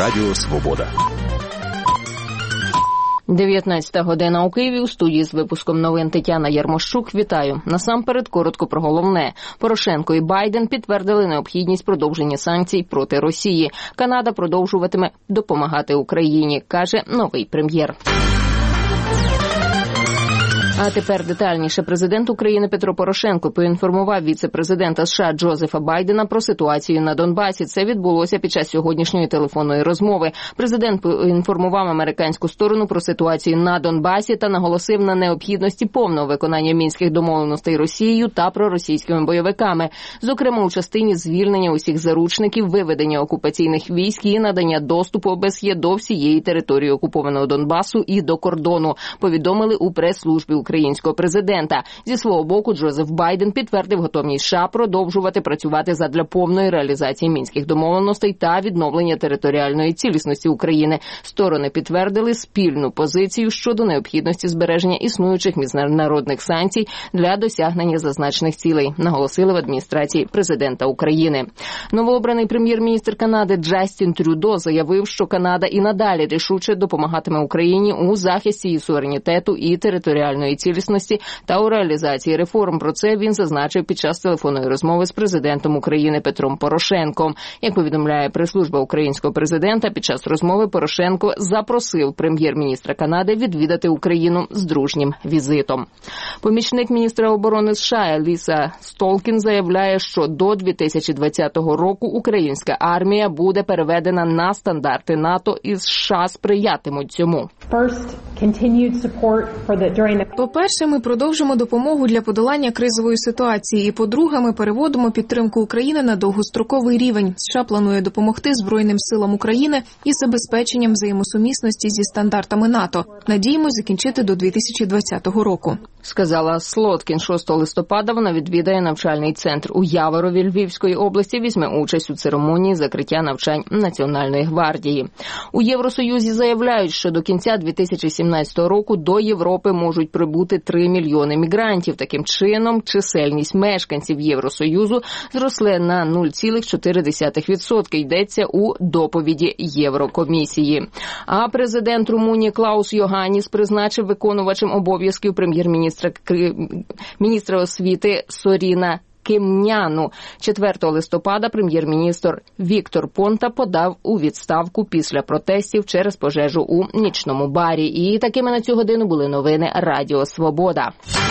Радіо Свобода. 19 година у Києві. У студії з випуском новин Тетяна Ярмощук. Вітаю. Насамперед, коротко про головне. Порошенко і Байден підтвердили необхідність продовження санкцій проти Росії. Канада продовжуватиме допомагати Україні, каже новий прем'єр. А тепер детальніше. Президент України Петро Порошенко поінформував віце-президента США Джозефа Байдена про ситуацію на Донбасі. Це відбулося під час сьогоднішньої телефонної розмови. Президент поінформував американську сторону про ситуацію на Донбасі та наголосив на необхідності повного виконання мінських домовленостей Росією та проросійськими бойовиками. Зокрема, у частині звільнення усіх заручників, виведення окупаційних військ і надання доступу ОБСЄ до всієї території окупованого Донбасу і до кордону, повідомили у прес-службі українського президента. Зі свого боку, Джозеф Байден підтвердив готовність США продовжувати працювати задля повної реалізації мінських домовленостей та відновлення територіальної цілісності України. Сторони підтвердили спільну позицію щодо необхідності збереження існуючих міжнародних санкцій для досягнення зазначених цілей, наголосили в адміністрації президента України. Новообраний прем'єр-міністр Канади Джастін Трюдо заявив, що Канада і надалі рішуче допомагатиме Україні у захисті її суверенітету і територіальної цілісності та у реалізації реформ. Про це він зазначив під час телефонної розмови з президентом України Петром Порошенком. Як повідомляє прес-служба українського президента, під час розмови Порошенко запросив прем'єр-міністра Канади відвідати Україну з дружнім візитом. Помічник міністра оборони США Еліса Столкін заявляє, що до 2020 року українська армія буде переведена на стандарти НАТО і США сприятимуть цьому. По-перше, ми продовжимо допомогу для подолання кризової ситуації. І по-друге, ми переводимо підтримку України на довгостроковий рівень. США планує допомогти Збройним силам України із забезпеченням взаємосумісності зі стандартами НАТО. Надіємося закінчити до 2020 року. Сказала Слоткін. 6 листопада вона відвідає навчальний центр у Яворові Львівської області, візьме участь у церемонії закриття навчань Національної гвардії. У Євросоюзі заявляють, що до кінця 2017 року до Європи можуть прибути 3 мільйони мігрантів. Таким чином, чисельність мешканців Євросоюзу зросли на 0,4%, йдеться у доповіді Єврокомісії. А президент Румунії Клаус Йоганніс призначив виконувачем обов'язків міністра освіти Соріна Кемняну. 4 листопада прем'єр-міністр Віктор Понта подав у відставку після протестів через пожежу у нічному барі. І такими на цю годину були новини Радіо Свобода.